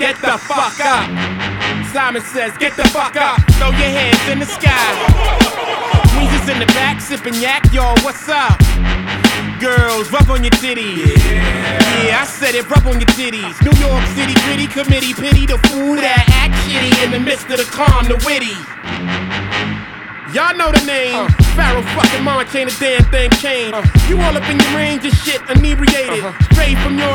get the fuck up. Simon says, get the fuck up. Throw your hands in the sky. Weezer's in the back, sipping yak, y'all, what's up? Girls, rub on your titties. Yeah, I said it, rub on your titties. New York City gritty committee, pity the fool that act shitty in the midst of the calm, the witty. Y'all know the name. Pharaoh fucking Monch, ain't a damn thing changed. You all up in your range of shit, inebriated. Straight from your